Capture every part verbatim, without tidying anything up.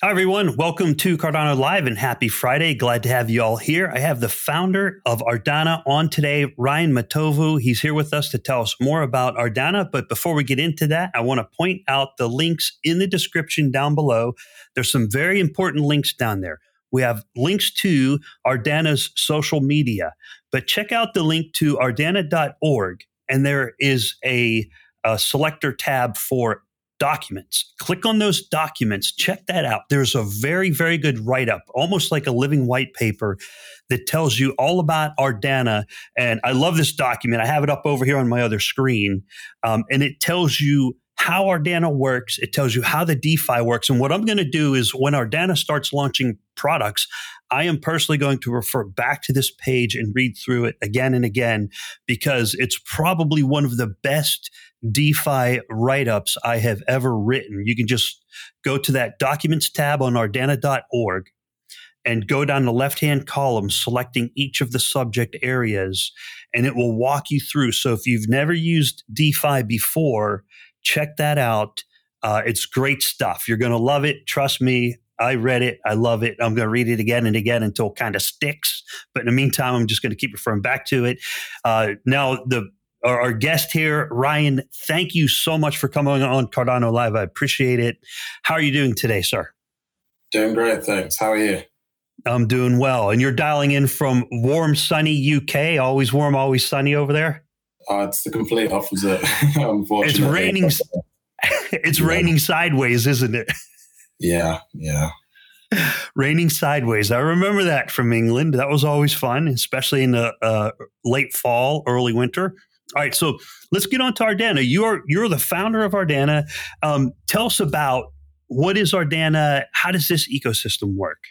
Hi, everyone. Welcome to Cardano Live and happy Friday. Glad to have you all here. I have the founder of Ardana on today, Ryan Matovu. He's here with us to tell us more about Ardana. But before we get into that, I want to point out the links in the description down below. There's some very important links down there. We have links to Ardana's social media, but check out the link to ardana dot org. And there is a, a selector tab for documents. Click on those documents. Check that out. There's a very, very good write-up, almost like a living white paper that tells you all about Ardana. And I love this document. I have it up over here on my other screen. Um, and it tells you how Ardana works. It tells you how the DeFi works. And what I'm going to do is when Ardana starts launching products, I am personally going to refer back to this page and read through it again and again, because it's probably one of the best DeFi write-ups I have ever written. You can just go to that documents tab on ardana dot org and go down the left-hand column, selecting each of the subject areas, and it will walk you through. So if you've never used DeFi before, check that out. Uh, it's great stuff. You're going to love it. Trust me. I read it. I love it. I'm going to read it again and again until it kind of sticks. But in the meantime, I'm just going to keep referring back to it. Uh, now, the our, our guest here, Ryan, thank you so much for coming on Cardano Live. I appreciate it. How are you doing today, sir? Doing great, thanks. How are you? I'm doing well. And you're dialing in from warm, sunny U K. Always warm, always sunny over there? Uh, it's the complete opposite, unfortunately. It's raining. It's yeah. raining sideways, isn't it? Yeah, yeah. Raining sideways. I remember that from England. That was always fun, especially in the uh, late fall, early winter. All right, so let's get on to Ardana. You're you're the founder of Ardana. Um, tell us about what is Ardana? How does this ecosystem work?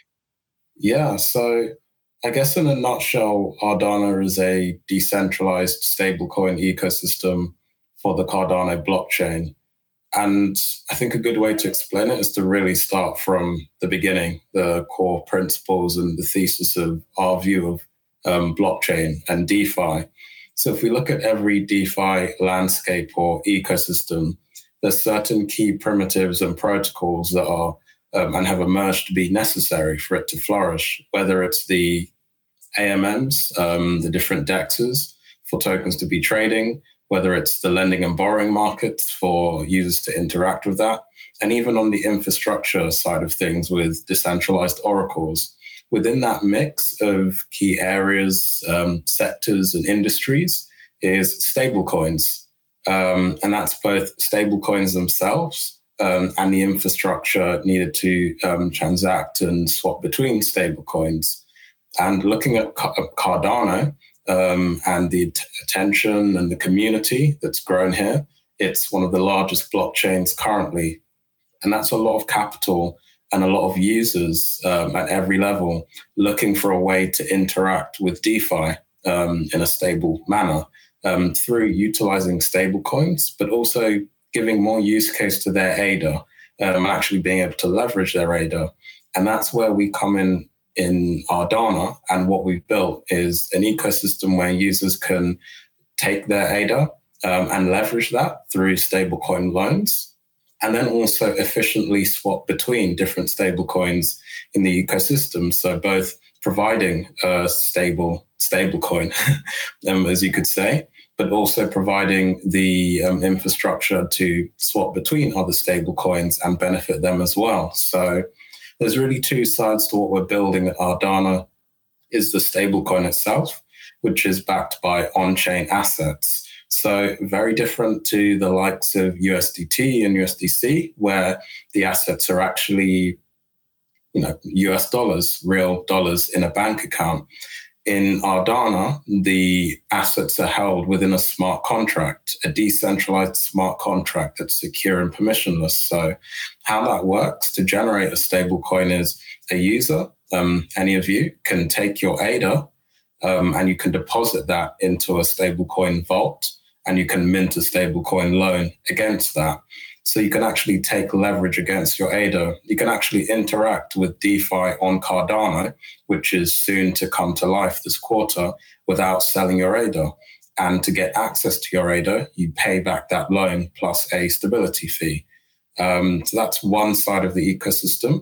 Yeah, so I guess in a nutshell, Ardana is a decentralized stablecoin ecosystem for the Cardano blockchain. And I think a good way to explain it is to really start from the beginning, the core principles and the thesis of our view of um, blockchain and DeFi. So if we look at every DeFi landscape or ecosystem, there's certain key primitives and protocols that are um, and have emerged to be necessary for it to flourish, whether it's the A M Ms, um, the different D E Xs for tokens to be trading, whether it's the lending and borrowing markets for users to interact with that, and even on the infrastructure side of things with decentralized oracles. Within that mix of key areas, um, sectors, and industries is stablecoins. Um, and that's both stablecoins themselves um, and the infrastructure needed to um, transact and swap between stablecoins. And looking at Cardano, Um, and the t- attention and the community that's grown here, it's one of the largest blockchains currently. And that's a lot of capital and a lot of users um, at every level looking for a way to interact with DeFi um, in a stable manner um, through utilizing stable coins, but also giving more use case to their A D A um, and actually being able to leverage their A D A. And that's where we come in in Ardana, and what we've built is an ecosystem where users can take their A D A um, and leverage that through stablecoin loans, and then also efficiently swap between different stablecoins in the ecosystem. So both providing a stable stablecoin, um, as you could say, but also providing the um, infrastructure to swap between other stablecoins and benefit them as well. So there's really two sides to what we're building at Ardana. Is the stablecoin itself, which is backed by on-chain assets. So very different to the likes of U S D T and U S D C, where the assets are actually, you know, U S dollars, real dollars in a bank account. In Ardana, the assets are held within a smart contract, a decentralized smart contract that's secure and permissionless. So how that works to generate a stable coin is a user, um, any of you, can take your A D A um, and you can deposit that into a stablecoin vault, and you can mint a stablecoin loan against that. So you can actually take leverage against your A D A. You can actually interact with DeFi on Cardano, which is soon to come to life this quarter, without selling your A D A. And to get access to your A D A, you pay back that loan plus a stability fee. Um, so that's one side of the ecosystem.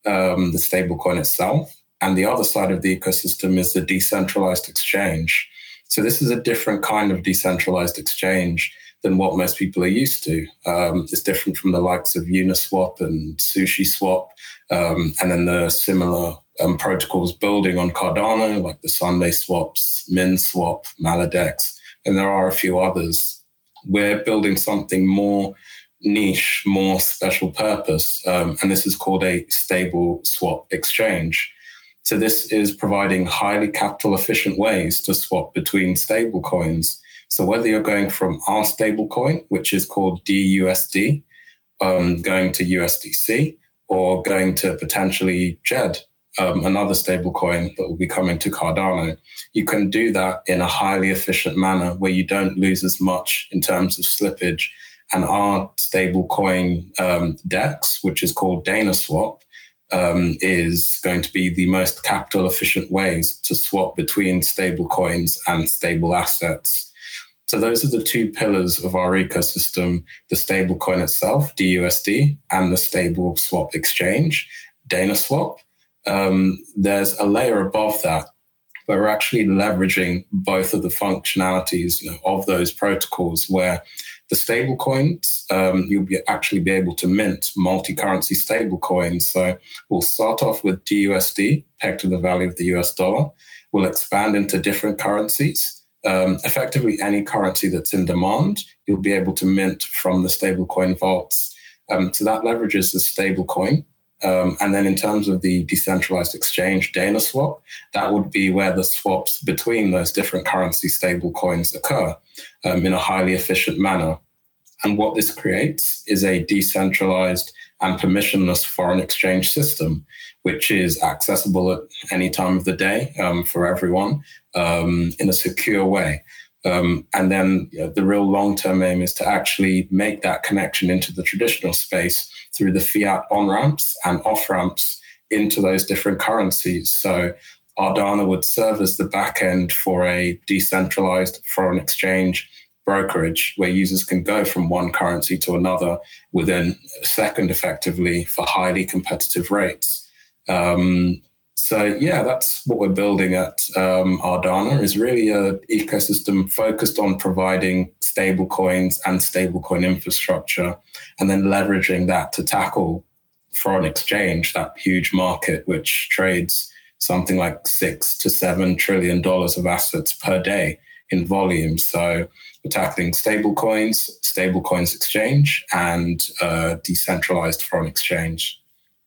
um, the stablecoin itself. And the other side of the ecosystem is the decentralized exchange. So this is a different kind of decentralized exchange than what most people are used to. Um, it's different from the likes of Uniswap and SushiSwap, um, and then the similar um, protocols building on Cardano, like the Sunday Swaps, MinSwap, Maladex, and there are a few others. We're building something more niche, more special purpose, um, and this is called a stable swap exchange. So this is providing highly capital efficient ways to swap between stable coins. So whether you're going from our stablecoin, which is called D U S D, um, going to U S D C, or going to potentially J E D, um, another stablecoin that will be coming to Cardano, you can do that in a highly efficient manner where you don't lose as much in terms of slippage. And our stablecoin um, DEX, which is called DanaSwap, um, is going to be the most capital efficient ways to swap between stable coins and stable assets. So those are the two pillars of our ecosystem, the stablecoin itself, D U S D, and the stable swap exchange, DanaSwap. Um, there's a layer above that where we're actually leveraging both of the functionalities, you know, of those protocols, where the stable coins, um, you'll be actually be able to mint multi-currency stable coins. So we'll start off with D U S D, pegged to the value of the U S dollar. We'll expand into different currencies. Um, effectively, any currency that's in demand, you'll be able to mint from the stablecoin vaults. Um, so that leverages the stablecoin. Um, and then in terms of the decentralized exchange, DanaSwap, that would be where the swaps between those different currency stablecoins occur um, in a highly efficient manner. And what this creates is a decentralized and permissionless foreign exchange system, which is accessible at any time of the day um, for everyone um, in a secure way. Um, and then you know, the real long-term aim is to actually make that connection into the traditional space through the fiat on-ramps and off-ramps into those different currencies. So Ardana would serve as the back end for a decentralized foreign exchange brokerage where users can go from one currency to another within a second effectively for highly competitive rates. Um, so yeah, that's what we're building at um, Ardana, is really an ecosystem focused on providing stable coins and stablecoin infrastructure, and then leveraging that to tackle foreign exchange, that huge market which trades something like six to seven trillion dollars of assets per day in volume. So we're tackling stable coins, stable coins exchange, and uh, decentralized foreign exchange.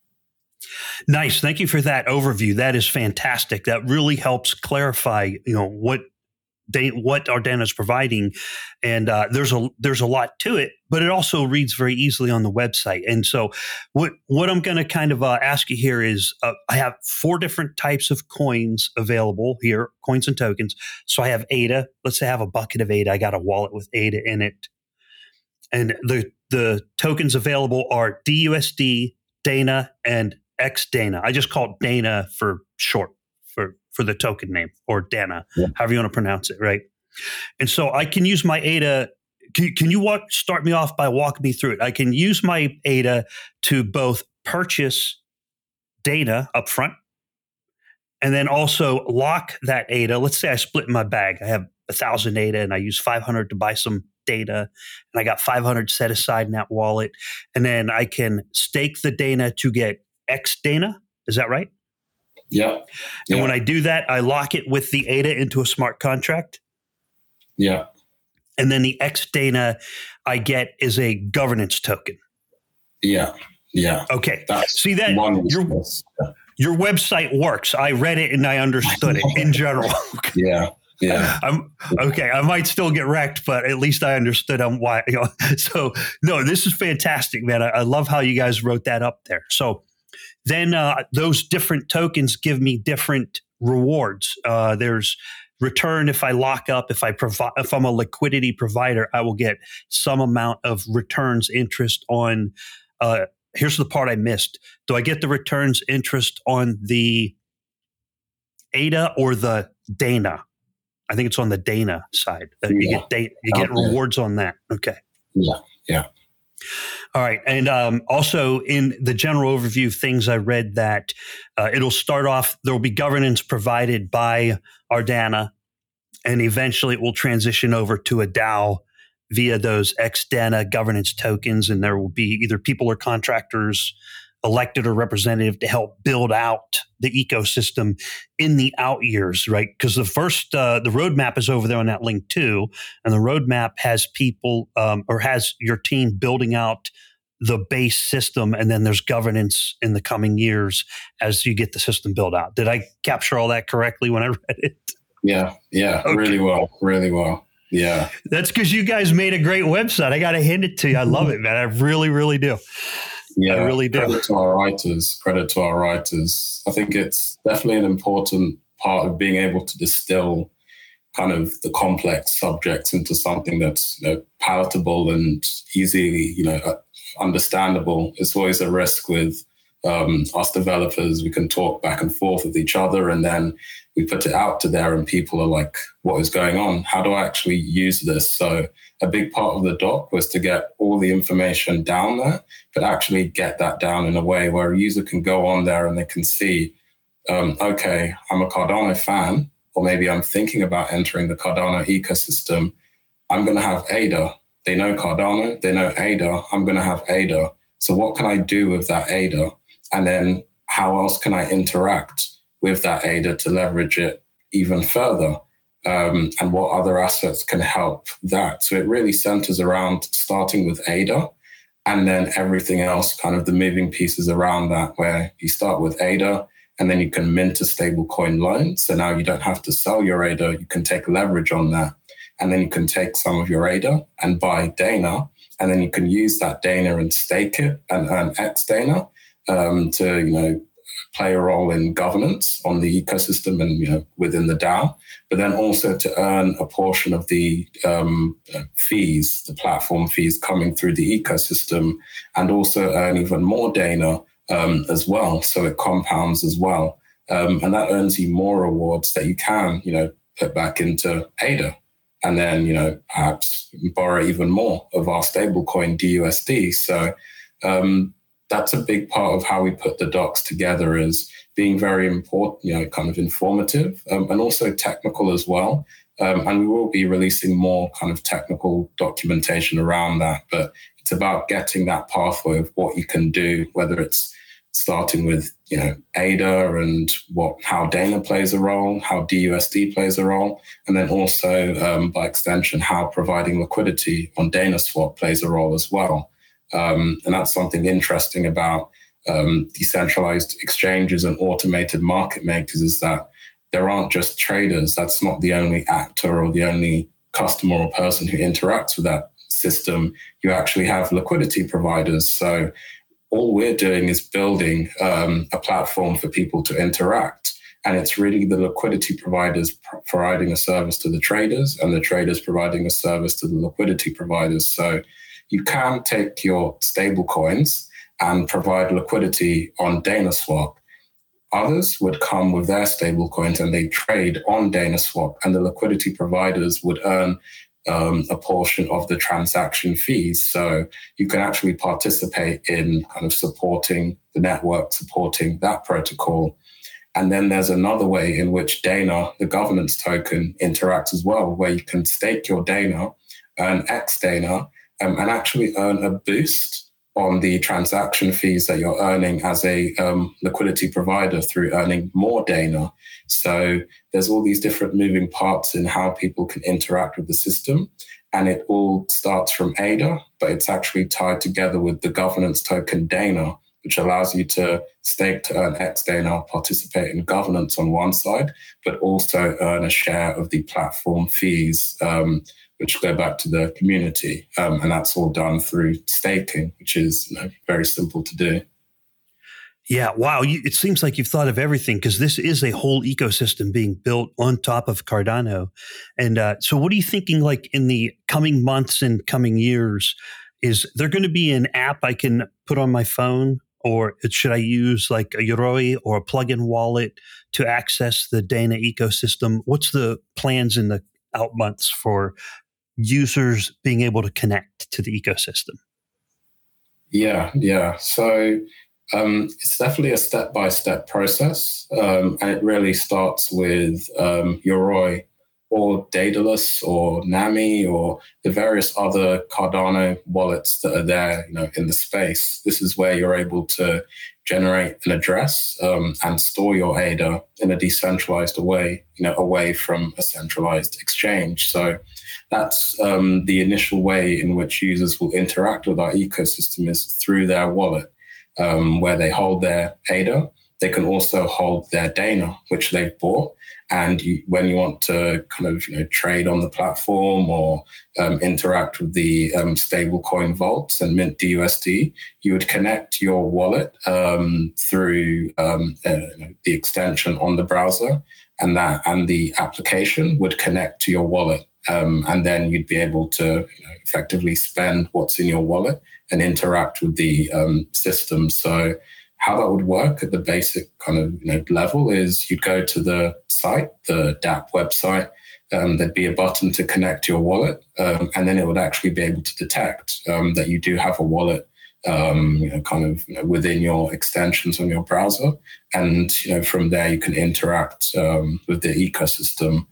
Nice. Thank you for that overview. That is fantastic. That really helps clarify, you know, what they, what Ardana is providing. And uh, there's a there's a lot to it, but it also reads very easily on the website. And so what what I'm going to kind of uh, ask you here is uh, I have four different types of coins available here, coins and tokens. So I have A D A. Let's say I have a bucket of A D A. I got a wallet with A D A in it. And the the tokens available are D U S D, Dana, and X Dana. I just call it Dana for short for, for the token name, or Dana, yeah. however you want to pronounce it, right? And so I can use my A D A. Can, can you walk, start me off by walking me through it? I can use my A D A to both purchase Dana up front and then also lock that A D A. Let's say I split my bag. I have one thousand A D A and I use five hundred to buy some data, and I got five hundred set aside in that wallet. And then I can stake the Dana to get X Dana. Is that right? Yeah. And yeah. when I do that, I lock it with the A D A into a smart contract. Yeah. And then the X Dana I get is a governance token. Yeah. Yeah. Okay. That's See that your, your website works. I read it and I understood it in general. yeah. Yeah. I'm okay. I might still get wrecked, but at least I understood um, why. You know, so no, this is fantastic, man. I, I love how you guys wrote that up there. So then uh, those different tokens give me different rewards. Uh, there's return if I lock up. If I provide, if I'm a liquidity provider, I will get some amount of returns interest on. Uh, here's the part I missed. Do I get the returns interest on the A D A or the Dana? I think it's on the Dana side. Uh, you yeah. get da- you get okay. rewards on that. Okay. Yeah. Yeah. All right. And um, also in the general overview of things, I read that uh, it'll start off, there will be governance provided by Ardana, and eventually it will transition over to a DAO via those ex-Dana governance tokens. And there will be either people or contractors elected or representative to help build out the ecosystem in the out years, right? Because the first, uh, the roadmap is over there on that link too. And the roadmap has people um, or has your team building out the base system. And then there's governance in the coming years as you get the system built out. Did I capture all that correctly when I read it? Yeah. Yeah. Okay. Really well. Really well. Yeah. That's because you guys made a great website. I got to hand it to you. I love it, man. I really, really do. Yeah, I really do. Credit to our writers. Credit to our writers. I think it's definitely an important part of being able to distill kind of the complex subjects into something that's, you know, palatable and easily, you know, understandable. It's always a risk with um, us developers. We can talk back and forth with each other, and then we put it out to there, and people are like, "What is going on? How do I actually use this?" So a big part of the doc was to get all the information down there, but actually get that down in a way where a user can go on there and they can see, um, okay, I'm a Cardano fan, or maybe I'm thinking about entering the Cardano ecosystem. I'm going to have A D A. They know Cardano, they know A D A. I'm going to have A D A. So what can I do with that A D A? And then how else can I interact with that A D A to leverage it even further? Um, and what other assets can help that? So it really centers around starting with A D A, and then everything else, kind of the moving pieces around that, where you start with A D A and then you can mint a stablecoin loan. So now you don't have to sell your A D A, you can take leverage on that. And then you can take some of your A D A and buy Dana, and then you can use that Dana and stake it and earn X Dana um, to, you know, play a role in governance on the ecosystem and, you know, within the DAO, but then also to earn a portion of the um, fees, the platform fees coming through the ecosystem, and also earn even more Dana um, as well. So it compounds as well. Um, and that earns you more rewards that you can, you know, put back into A D A. And then, you know, perhaps borrow even more of our stablecoin D U S D. So, um, that's a big part of how we put the docs together, is being very important, you know, kind of informative um, and also technical as well. Um, and we will be releasing more kind of technical documentation around that. But it's about getting that pathway of what you can do, whether it's starting with, you know, A D A and what how Dana plays a role, how D U S D plays a role, and then also um, by extension, how providing liquidity on DanaSwap plays a role as well. Um, and that's something interesting about um, decentralized exchanges and automated market makers, is that there aren't just traders. That's not the only actor or the only customer or person who interacts with that system. You actually have liquidity providers. So all we're doing is building um, a platform for people to interact. And it's really the liquidity providers pro- providing a service to the traders, and the traders providing a service to the liquidity providers. So you can take your stable coins and provide liquidity on DanaSwap. Others would come with their stable coins and they trade on DanaSwap, and the liquidity providers would earn um, a portion of the transaction fees. So you can actually participate in kind of supporting the network, supporting that protocol. And then there's another way in which Dana, the governance token, interacts as well, where you can stake your Dana, earn X Dana, um, and actually earn a boost on the transaction fees that you're earning as a um, liquidity provider through earning more Dana. So there's all these different moving parts in how people can interact with the system. And it all starts from A D A, but it's actually tied together with the governance token Dana, which allows you to stake to earn X Dana, participate in governance on one side, but also earn a share of the platform fees, um, which go back to the community. Um, and that's all done through staking, which is, you know, very simple to do. Yeah, wow. You, it seems like you've thought of everything, because this is a whole ecosystem being built on top of Cardano. And uh, so what are you thinking, like, in the coming months and coming years? Is there going to be an app I can put on my phone, or should I use like a Yoroi or a plugin wallet to access the Dana ecosystem? What's the plans in the out months for users being able to connect to the ecosystem? Yeah, yeah. So um, it's definitely a step-by-step process, um, and it really starts with um, Yoroi or Daedalus or Nami or the various other Cardano wallets that are there, you know, in the space. This is where you're able to generate an address um, and store your A D A in a decentralized way, you know, away from a centralized exchange. So that's um, the initial way in which users will interact with our ecosystem is through their wallet, um, where they hold their A D A. They can also hold their Dana, which they've bought. And you, when you want to kind of you know trade on the platform or um, interact with the um, stablecoin vaults and mint D U S D, you would connect your wallet um, through um, uh, the extension on the browser, and that and the application would connect to your wallet. Um, and then you'd be able to you know, effectively spend what's in your wallet and interact with the um, system. So how that would work at the basic kind of you know, level is you'd go to the site, the D A P website, um, there'd be a button to connect your wallet, um, and then it would actually be able to detect um, that you do have a wallet um, you know, kind of you know, within your extensions on your browser. And you know, from there, you can interact um, with the ecosystem.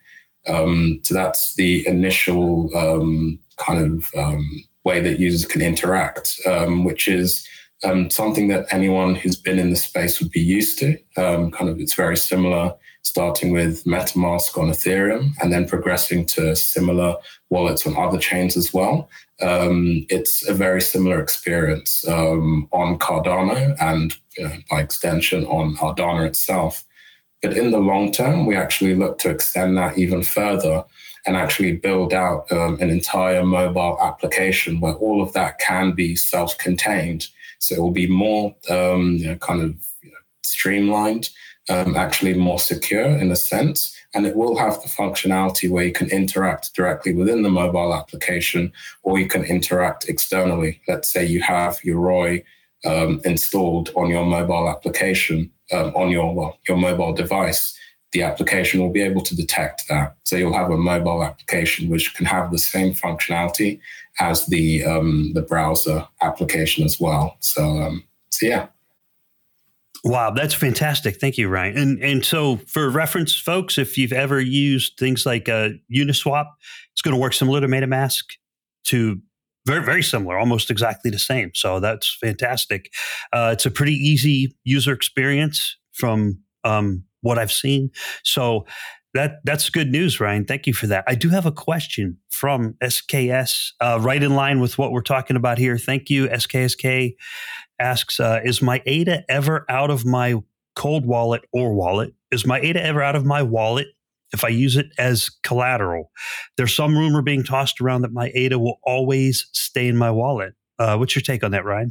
Um, so that's the initial um, kind of um, way that users can interact, um, which is um, something that anyone who's been in the space would be used to. Um, kind of, it's very similar, starting with MetaMask on Ethereum and then progressing to similar wallets on other chains as well. Um, it's a very similar experience um, on Cardano and you know, by extension on Ardana itself. But in the long term, we actually look to extend that even further and actually build out um, an entire mobile application where all of that can be self-contained. So it will be more um, you know, kind of you know, streamlined, um, actually more secure in a sense. And it will have the functionality where you can interact directly within the mobile application, or you can interact externally. Let's say you have Yoroi um, installed on your mobile application. Um, on your well, your mobile device, the application will be able to detect that. So you'll have a mobile application which can have the same functionality as the um, the browser application as well. So, um, so yeah. Wow, that's fantastic. Thank you, Ryan. And and so for reference, folks, if you've ever used things like uh, Uniswap, it's going to work similar to MetaMask to Very, very similar, almost exactly the same. So that's fantastic. Uh, it's a pretty easy user experience from um, what I've seen. So that that's good news, Ryan. Thank you for that. I do have a question from S K S, uh, right in line with what we're talking about here. Thank you. S K S K asks, uh, is my A D A ever out of my cold wallet or wallet? Is my A D A ever out of my wallet if I use it as collateral? There's some rumor being tossed around that my A D A will always stay in my wallet. Uh, what's your take on that, Ryan?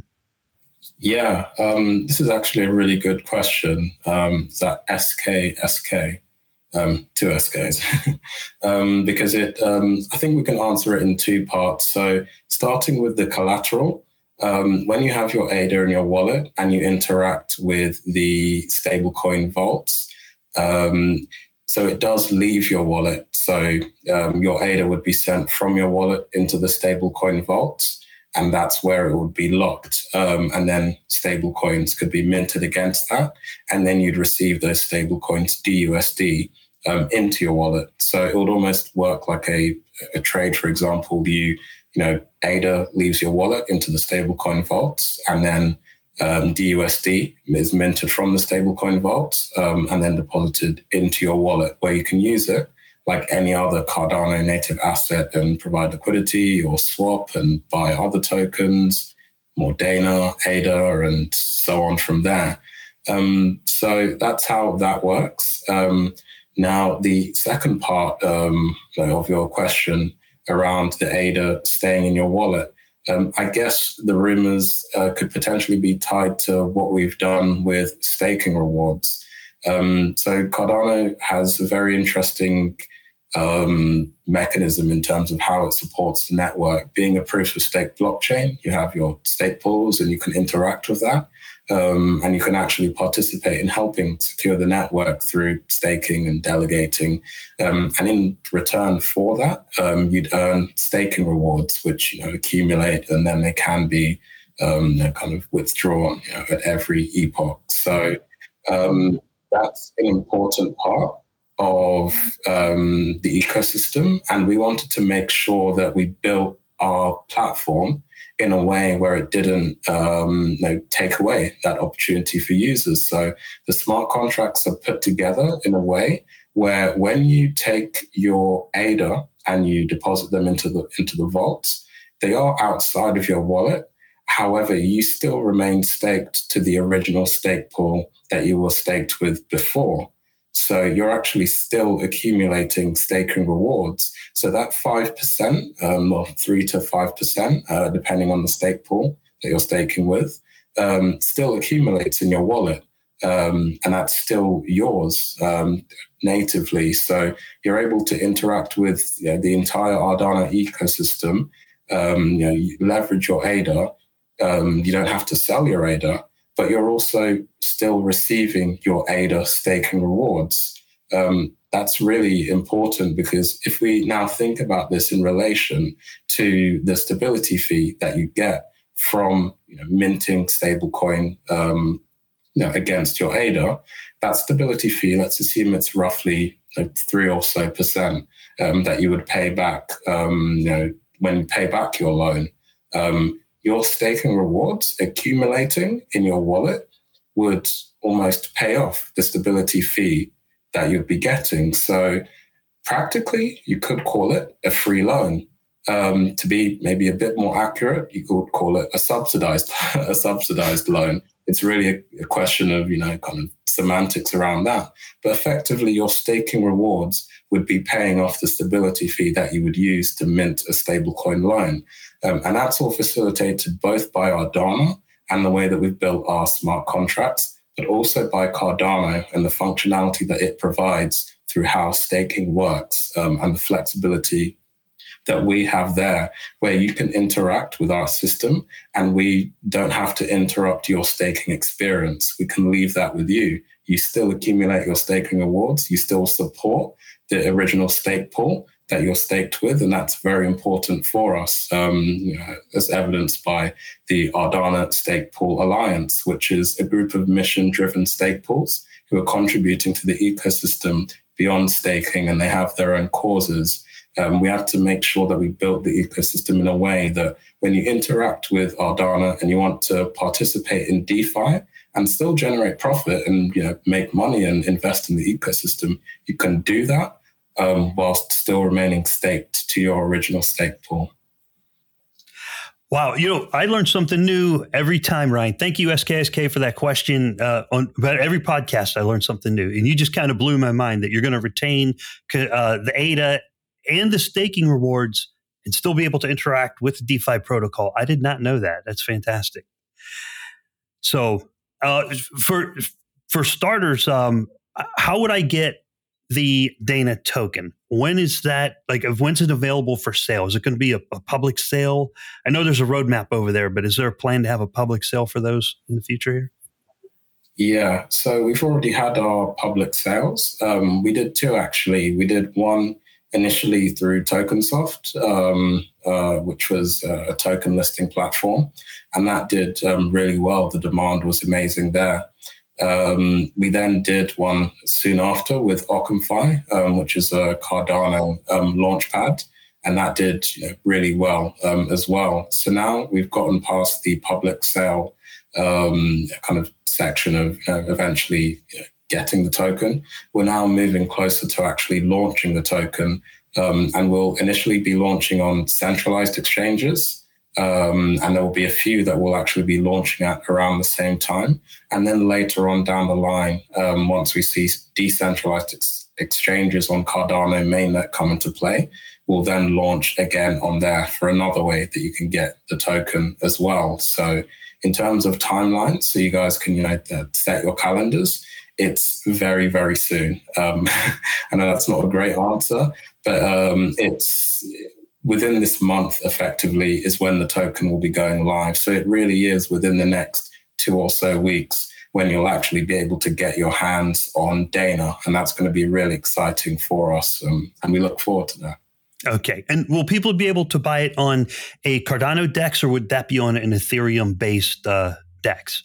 Yeah, um, this is actually a really good question. Um, is that S K S K, um, two S Ks, um, because it. Um, I think we can answer it in two parts. So starting with the collateral, um, when you have your A D A in your wallet and you interact with the stablecoin vaults, um, so it does leave your wallet. So um, your A D A would be sent from your wallet into the stablecoin vaults, and that's where it would be locked. Um, and then stablecoins could be minted against that, and then you'd receive those stablecoins D U S D um, into your wallet. So it would almost work like a, a trade. For example, you you know A D A leaves your wallet into the stablecoin vaults, and then Um, D U S D is minted from the stablecoin vault um, and then deposited into your wallet, where you can use it like any other Cardano native asset and provide liquidity or swap and buy other tokens, more Dana, A D A, and so on from there. Um, so that's how that works. Um, now, the second part um, of your question around the A D A staying in your wallet, Um, I guess the rumors uh, could potentially be tied to what we've done with staking rewards. Um, so Cardano has a very interesting um, mechanism in terms of how it supports the network. Being a proof of stake blockchain, you have your stake pools and you can interact with that. Um, and you can actually participate in helping secure the network through staking and delegating. Um, and in return for that, um, you'd earn staking rewards, which you know accumulate, and then they can be um, you know, kind of withdrawn, you know, at every epoch. So um, that's an important part of um, the ecosystem. And we wanted to make sure that we built our platform in a way where it didn't um, you know, take away that opportunity for users. So the smart contracts are put together in a way where when you take your A D A and you deposit them into the into the vaults, they are outside of your wallet. However, you still remain staked to the original stake pool that you were staked with before. So you're actually still accumulating staking rewards. So that five percent, um, or three to five percent, uh, depending on the stake pool that you're staking with, um, still accumulates in your wallet. Um, and that's still yours um, natively. So you're able to interact with you know, the entire Ardana ecosystem. Um, you know, you leverage your A D A. Um, you don't have to sell your A D A, but you're also still receiving your A D A staking rewards. Um, that's really important because if we now think about this in relation to the stability fee that you get from you know, minting stablecoin um, you know, against your A D A, that stability fee, let's assume it's roughly like three or so percent um, that you would pay back um, you know, when you pay back your loan. Um, your staking rewards accumulating in your wallet would almost pay off the stability fee that you'd be getting. So practically, you could call it a free loan. Um, to be maybe a bit more accurate, you could call it a subsidized a subsidized loan. It's really a, a question of, you know, kind of semantics around that. But effectively, your staking rewards would be paying off the stability fee that you would use to mint a stablecoin loan. Um, and that's all facilitated both by Ardana and the way that we've built our smart contracts, but also by Cardano and the functionality that it provides through how staking works um, and the flexibility that we have there, where you can interact with our system and we don't have to interrupt your staking experience. We can leave that with you. You still accumulate your staking rewards. You still support the original stake pool that you're staked with, and that's very important for us, um, you know, as evidenced by the Ardana Stake Pool Alliance, which is a group of mission-driven stake pools who are contributing to the ecosystem beyond staking, and they have their own causes. Um, we have to make sure that we build the ecosystem in a way that when you interact with Ardana and you want to participate in DeFi and still generate profit and you know make money and invest in the ecosystem, you can do that um, whilst still remaining staked to your original stake pool. Wow. You know, I learned something new every time, Ryan. Thank you, S K S K, for that question. Uh, on about every podcast, I learned something new. And you just kind of blew my mind that you're going to retain uh, the A D A and the staking rewards and still be able to interact with the DeFi protocol. I did not know that. That's fantastic. So uh, for for starters, um, how would I get the Dana token? When is that, like, when's it available for sale? Is it going to be a, a public sale? I know there's a roadmap over there, but is there a plan to have a public sale for those in the future here? Yeah, so we've already had our public sales. Um, we did two, actually. We did one initially through TokenSoft, um, uh, which was a token listing platform, and that did um, really well. The demand was amazing there. Um, we then did one soon after with OccamFi, um, which is a Cardano um, launchpad, and that did you know, really well um, as well. So now we've gotten past the public sale um, kind of section of you know, eventually you know, getting the token. We're now moving closer to actually launching the token, um, and we'll initially be launching on centralized exchanges. Um, and there will be a few that we'll actually be launching at around the same time. And then later on down the line, um, once we see decentralized ex- exchanges on Cardano mainnet come into play, we'll then launch again on there for another way that you can get the token as well. So in terms of timelines, so you guys can you know set your calendars, it's very, very soon. Um, I know that's not a great answer, but um, it's... within this month, effectively, is when the token will be going live. So it really is within the next two or so weeks when you'll actually be able to get your hands on Dana. And that's going to be really exciting for us. Um, and we look forward to that. Okay. And will people be able to buy it on a Cardano DEX, or would that be on an Ethereum-based uh, DEX?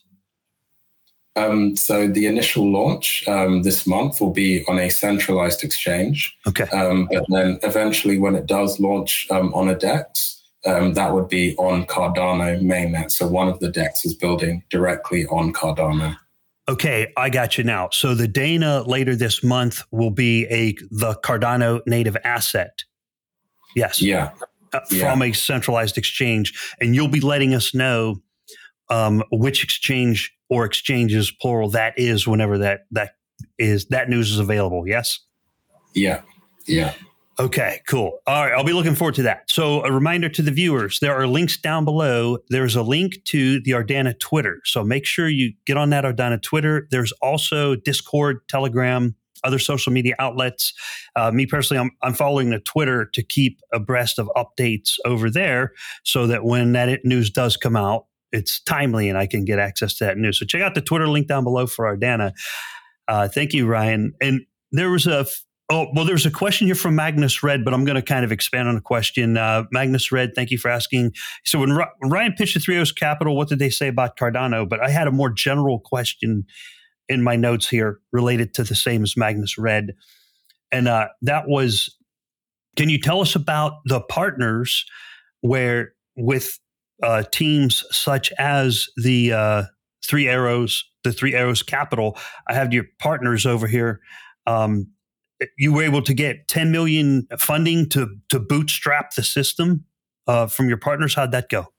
Um, so the initial launch um, this month will be on a centralized exchange. Okay. Um, but then eventually when it does launch um, on a DEX, um, that would be on Cardano mainnet. So one of the DEX is building directly on Cardano. Okay, I got you now. So the Dana later this month will be a the Cardano native asset. Yes. Yeah. Uh, from yeah. a centralized exchange. And you'll be letting us know um, which exchange or exchanges, plural, that is whenever that that is that news is available. Yes? Yeah. Yeah. Okay, cool. All right, I'll be looking forward to that. So a reminder to the viewers, there are links down below. There's a link to the Ardana Twitter. So make sure you get on that Ardana Twitter. There's also Discord, Telegram, other social media outlets. Uh, me personally, I'm, I'm following the Twitter to keep abreast of updates over there so that when that news does come out, it's timely and I can get access to that news. So check out the Twitter link down below for Ardana. Uh, thank you, Ryan. And there was a, oh, well, there's a question here from Magnus Red, but I'm going to kind of expand on the question. Uh, Magnus Red, thank you for asking. So when, when Ryan pitched to Three Arrows Capital, what did they say about Cardano? But I had a more general question in my notes here related to the same as Magnus Red. And uh, that was, can you tell us about the partners where with uh, teams such as the uh, Three Arrows, the Three Arrows Capital, I have your partners over here. Um, you were able to get ten million funding to, to bootstrap the system uh, from your partners. How'd that go?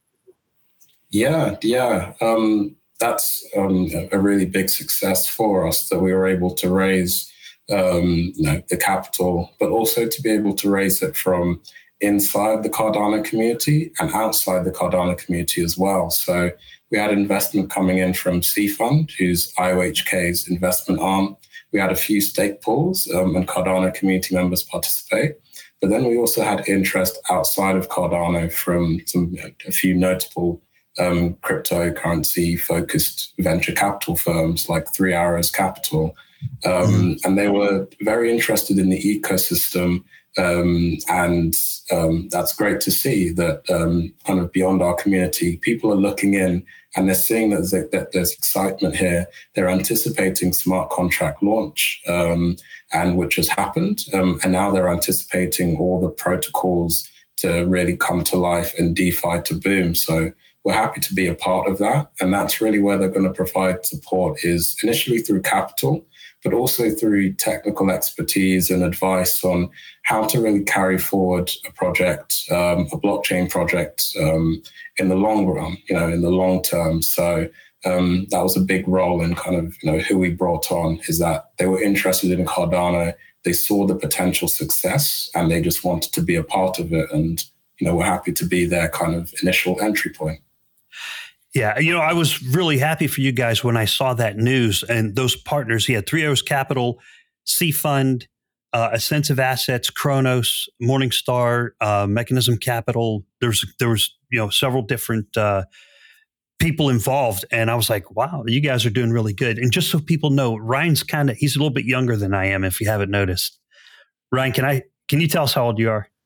Yeah, yeah. Um, that's um, a really big success for us that we were able to raise um, you know, the capital, but also to be able to raise it from inside the Cardano community and outside the Cardano community as well. So we had investment coming in from C Fund, who's I O H K's investment arm. We had a few stake pools um, and Cardano community members participate. But then we also had interest outside of Cardano from some, you know, a few notable um, cryptocurrency-focused venture capital firms like Three Arrows Capital. Um, and they were very interested in the ecosystem. Um, and um, that's great to see that um, kind of beyond our community, people are looking in and they're seeing that there's, that there's excitement here. They're anticipating smart contract launch, um, and which has happened. Um, and now they're anticipating all the protocols to really come to life and DeFi to boom. So we're happy to be a part of that. And that's really where they're going to provide support, is initially through capital, but also through technical expertise and advice on how to really carry forward a project, um, a blockchain project um, in the long run, you know, in the long term. So um, that was a big role in kind of, you know, who we brought on, is that they were interested in Cardano. They saw the potential success and they just wanted to be a part of it. And, you know, we're happy to be their kind of initial entry point. Yeah, you know, I was really happy for you guys when I saw that news and those partners. He had Three Arrows Capital, C Fund, uh, Ascensive Assets, Kronos, Morningstar, uh, Mechanism Capital. There's there was you know several different uh, people involved, and I was like, wow, you guys are doing really good. And just so people know, Ryan's kind of he's a little bit younger than I am. If you haven't noticed, Ryan, can I can you tell us how old you are?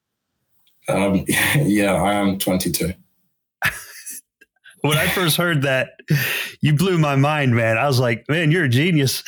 Um, yeah, I am twenty-two. When I first heard that, you blew my mind, man. I was like, man, you're a genius.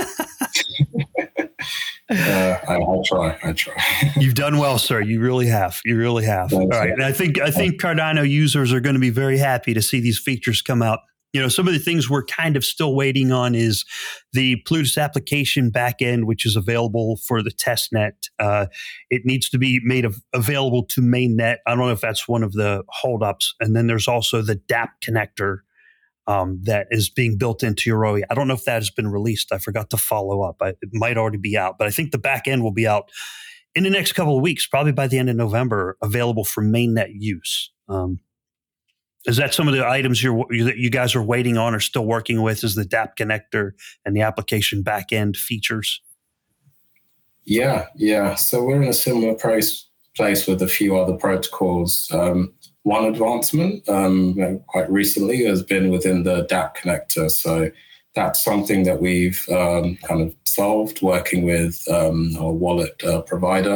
Uh, I, I try. I try. You've done well, sir. You really have. You really have. Thanks, all right. And I think I think Cardano users are going to be very happy to see these features come out. You know, some of the things we're kind of still waiting on is the Plutus application backend, which is available for the testnet. Uh, it needs to be made av- available to mainnet. I don't know if that's one of the holdups. And then there's also the dApp connector um, that is being built into Yoroi. I don't know if that has been released. I forgot to follow up. I, it might already be out, but I think the backend will be out in the next couple of weeks, probably by the end of November, available for mainnet use. Um, Is that some of the items you're, that you guys are waiting on or still working with, is the dApp connector and the application backend features? Yeah, yeah. So we're in a similar place, place with a few other protocols. Um, one advancement um, you know, quite recently has been within the dApp connector. So that's something that we've um, kind of solved working with um, our wallet uh, provider.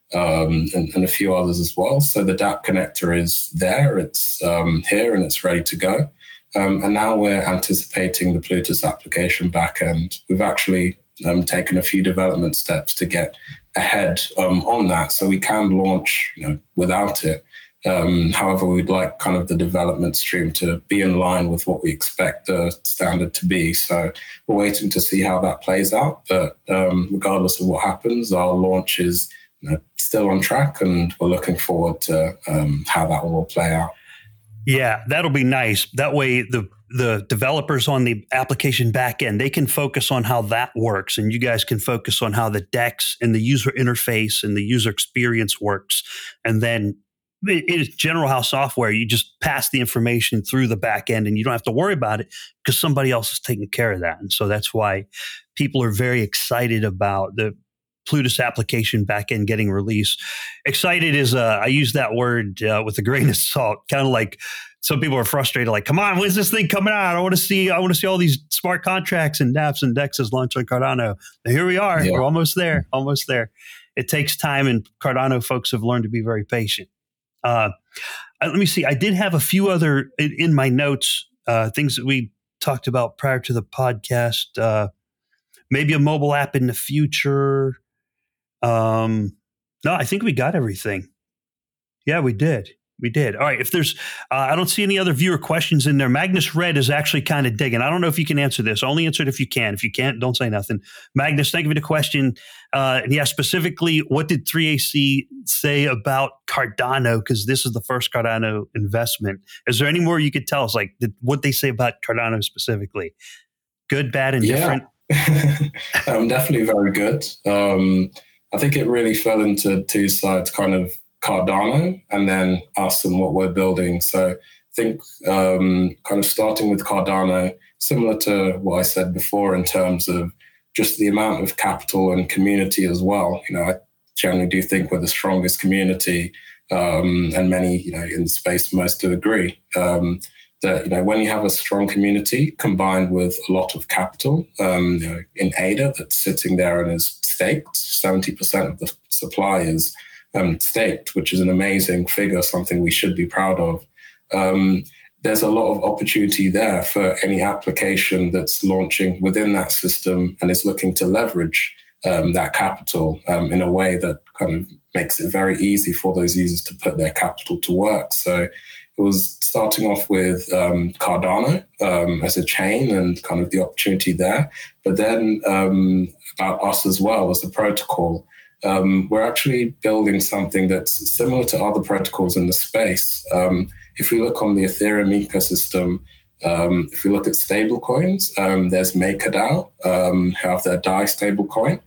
um, and, and a few others as well. So the dApp connector is there, it's um, here, and it's ready to go. Um, and now we're anticipating the Plutus application backend. We've actually um, taken a few development steps to get ahead um, on that, so we can launch, you know, without it. Um, however, we'd like kind of the development stream to be in line with what we expect the standard to be. So we're waiting to see how that plays out. But um, regardless of what happens, our launch is, you know, still on track, and we're looking forward to um, how that will all play out. Yeah, that'll be nice. That way the the developers on the application backend, they can focus on how that works, and you guys can focus on how the DEX and the user interface and the user experience works. And then it is general house software. You just pass the information through the backend, and you don't have to worry about it because somebody else is taking care of that. And so that's why people are very excited about the Plutus application backend getting released. Excited is, uh, I use that word uh, with a grain of salt, kind of like some people are frustrated, like, come on, when's this thing coming out? I want to see, I want to see all these smart contracts and dApps and DEXs launch on Cardano. And here we are. Yeah. We're almost there, almost there. It takes time, and Cardano folks have learned to be very patient. Uh, let me see. I did have a few other in, in my notes, uh, things that we talked about prior to the podcast. Uh, maybe a mobile app in the future. Um, no, I think we got everything. Yeah, we did. We did. All right. If there's, uh, I don't see any other viewer questions in there. Magnus Red is actually kind of digging. I don't know if you can answer this. Only answer it if you can. If you can't, don't say nothing. Magnus, thank you for the question. Uh, and yeah, specifically, what did three A C say about Cardano? Because this is the first Cardano investment. Is there any more you could tell us? Like, did, what they say about Cardano specifically? Good, bad, and yeah. different? um, definitely very good. Um, I think it really fell into two sides, kind of Cardano and then us and what we're building. So I think um, kind of starting with Cardano, similar to what I said before in terms of just the amount of capital and community as well. You know, I generally do think we're the strongest community, um, and many, you know, in the space, most do agree um, that, you know, when you have a strong community combined with a lot of capital, um, you know, in A D A that's sitting there and is staked, seventy percent of the supply is Um, staked, which is an amazing figure, something we should be proud of. Um, there's a lot of opportunity there for any application that's launching within that system and is looking to leverage um, that capital um, in a way that kind of makes it very easy for those users to put their capital to work. So it was starting off with um, Cardano um, as a chain and kind of the opportunity there, but then um, about us as well as the protocol. Um, we're actually building something that's similar to other protocols in the space. Um, if we look on the Ethereum ecosystem, um, if we look at stablecoins, um, there's MakerDAO, um, who have their D A I stablecoin,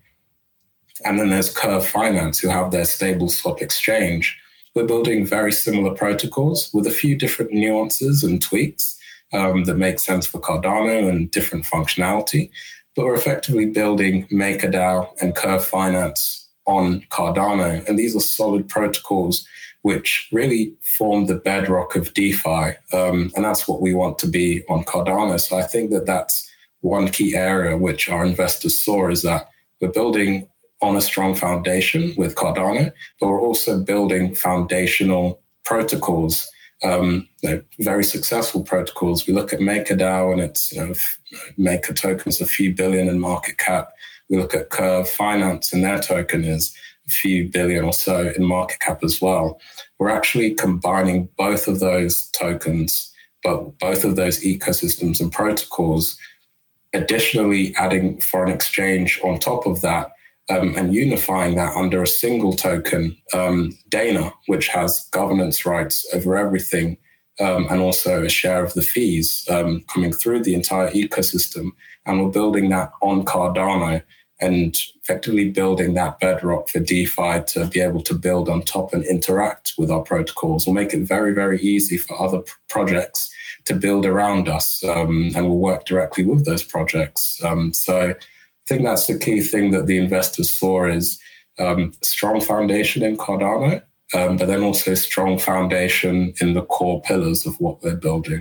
and then there's Curve Finance, who have their stable swap exchange. We're building very similar protocols with a few different nuances and tweaks um, that make sense for Cardano and different functionality, but we're effectively building MakerDAO and Curve Finance on Cardano. And these are solid protocols which really form the bedrock of DeFi. Um, and that's what we want to be on Cardano. So I think that that's one key area which our investors saw, is that we're building on a strong foundation with Cardano, but we're also building foundational protocols, um, you know, very successful protocols. We look at MakerDAO and it's, you know, Maker tokens a few billion in market cap. We look at Curve Finance and their token is a few billion or so in market cap as well. We're actually combining both of those tokens, but both of those ecosystems and protocols, additionally adding foreign exchange on top of that, um, and unifying that under a single token, um, Dana, which has governance rights over everything, um, and also a share of the fees um, coming through the entire ecosystem. And we're building that on Cardano and effectively building that bedrock for DeFi to be able to build on top and interact with our protocols. We'll make it very, very easy for other p- projects to build around us, um, and we'll work directly with those projects. Um, so I think that's the key thing that the investors saw is um, strong foundation in Cardano, um, but then also strong foundation in the core pillars of what they're building.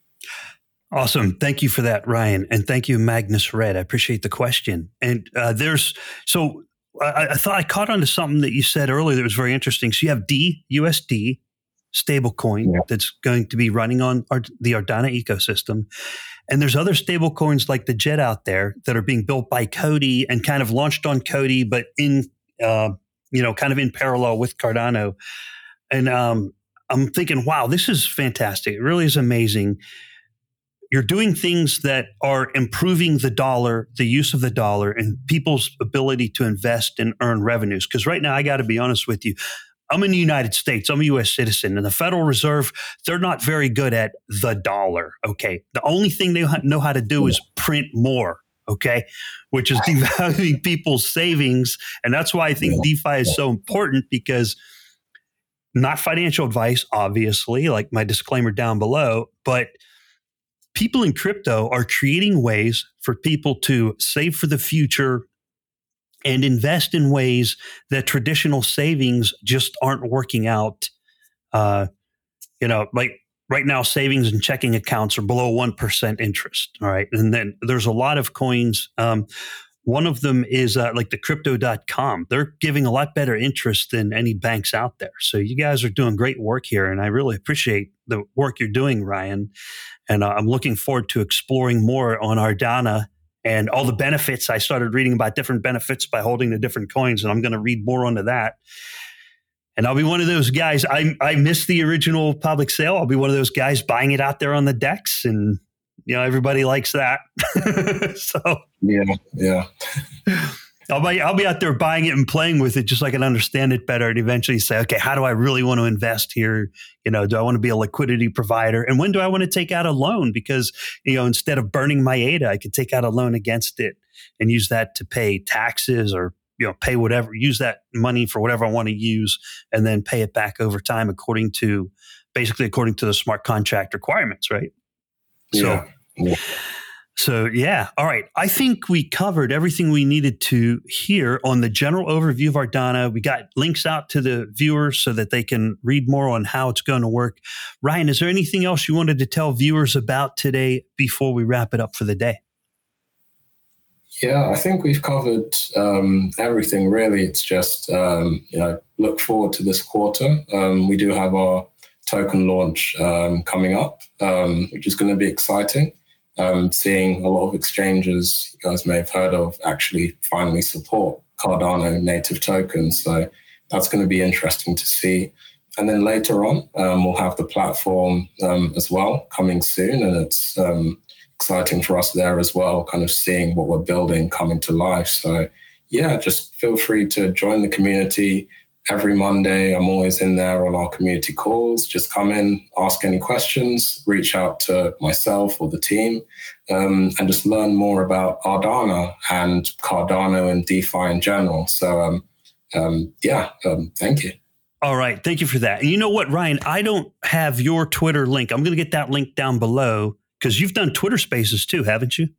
Awesome. Thank you for that, Ryan. And thank you, Magnus Red. I appreciate the question. And uh, there's, so I, I thought I caught on to something that you said earlier that was very interesting. So you have D U S D stablecoin yeah. that's going to be running on our, the Cardano ecosystem. And there's other stable coins like the Jet out there that are being built by Cody and kind of launched on Cody, but in, uh, you know, kind of in parallel with Cardano. And um, I'm thinking, wow, this is fantastic. It really is amazing. You're doing things that are improving the dollar, the use of the dollar, and people's ability to invest and earn revenues. Because right now, I got to be honest with you, I'm in the United States. I'm a U S citizen, and the Federal Reserve, they're not very good at the dollar, okay? The only thing they know how to do is print more, okay? Which is devaluing people's savings. And that's why I think DeFi is so important, because not financial advice, obviously, like my disclaimer down below, but people in crypto are creating ways for people to save for the future and invest in ways that traditional savings just aren't working out. Uh, you know, like right now, savings and checking accounts are below one percent interest. All right. And then there's a lot of coins. Um, one of them is uh, like the crypto dot com. They're giving a lot better interest than any banks out there. So you guys are doing great work here. And I really appreciate the work you're doing, Ryan. And uh, I'm looking forward to exploring more on Cardano and all the benefits. I started reading about different benefits by holding the different coins, and I'm going to read more onto that. And I'll be one of those guys. I I missed the original public sale. I'll be one of those guys buying it out there on the decks, and you know everybody likes that. So yeah, yeah. I'll be I'll be out there buying it and playing with it just so I can understand it better, and eventually say, okay, how do I really want to invest here? You know, do I want to be a liquidity provider? And when do I want to take out a loan? Because, you know, instead of burning my A D A, I could take out a loan against it and use that to pay taxes or, you know, pay whatever, use that money for whatever I want to use and then pay it back over time according to, basically according to the smart contract requirements, right? So, yeah. Yeah. So, yeah. All right. I think we covered everything we needed to hear on the general overview of Cardano. We got links out to the viewers so that they can read more on how it's going to work. Ryan, is there anything else you wanted to tell viewers about today before we wrap it up for the day? Yeah, I think we've covered um, everything, really. It's just, um, you know, look forward to this quarter. Um, we do have our token launch um, coming up, um, which is going to be exciting. Um, seeing a lot of exchanges you guys may have heard of actually finally support Cardano native tokens. So that's going to be interesting to see. And then later on, um, we'll have the platform um, as well coming soon. And it's um, exciting for us there as well, kind of seeing what we're building coming to life. So yeah, just feel free to join the community. Every Monday, I'm always in there on our community calls. Just come in, ask any questions, reach out to myself or the team, um, and just learn more about Cardano and Cardano and DeFi in general. So, um, um, yeah, um, thank you. All right. Thank you for that. And you know what, Ryan? I don't have your Twitter link. I'm going to get that link down below because you've done Twitter Spaces too, haven't you?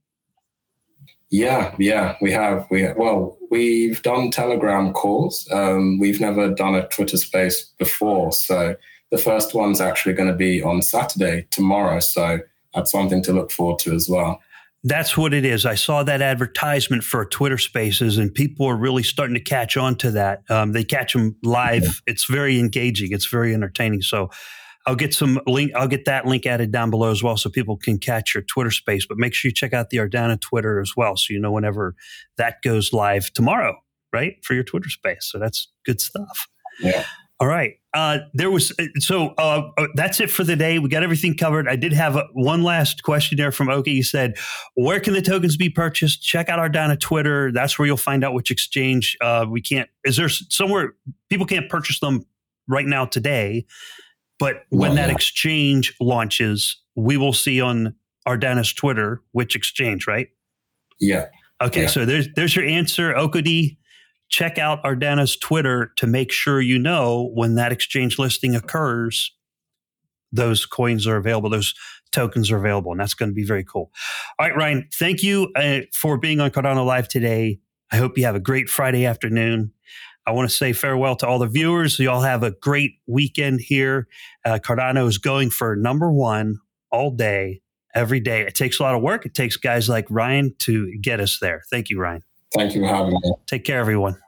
Yeah, yeah, we have. We have, well, we've done Telegram calls. Um, we've never done a Twitter space before. So the first one's actually going to be on Saturday, tomorrow. So that's something to look forward to as well. That's what it is. I saw that advertisement for Twitter Spaces, and people are really starting to catch on to that. Um, they catch them live. Yeah. It's very engaging. It's very entertaining. So I'll get some link. I'll get that link added down below as well, so people can catch your Twitter space. But make sure you check out the Cardano Twitter as well, so you know whenever that goes live tomorrow, right, for your Twitter space. So that's good stuff. Yeah. All right. Uh, there was so uh, that's it for the day. We got everything covered. I did have a, one last question there from Oki. He said, "Where can the tokens be purchased?" Check out Cardano Twitter. That's where you'll find out which exchange. Uh, we can't. Is there somewhere people can't purchase them right now today? But when well, that yeah. exchange launches, we will see on Cardano's Twitter which exchange, right? Yeah. Okay, yeah. so there's there's your answer, Okudi. Check out Cardano's Twitter to make sure you know when that exchange listing occurs, those coins are available, those tokens are available, and that's going to be very cool. All right, Ryan, thank you uh, for being on Cardano Live today. I hope you have a great Friday afternoon. I want to say farewell to all the viewers. You all have a great weekend here. Uh, Cardano is going for number one all day, every day. It takes a lot of work. It takes guys like Ryan to get us there. Thank you, Ryan. Thank you for having me. Take care, everyone.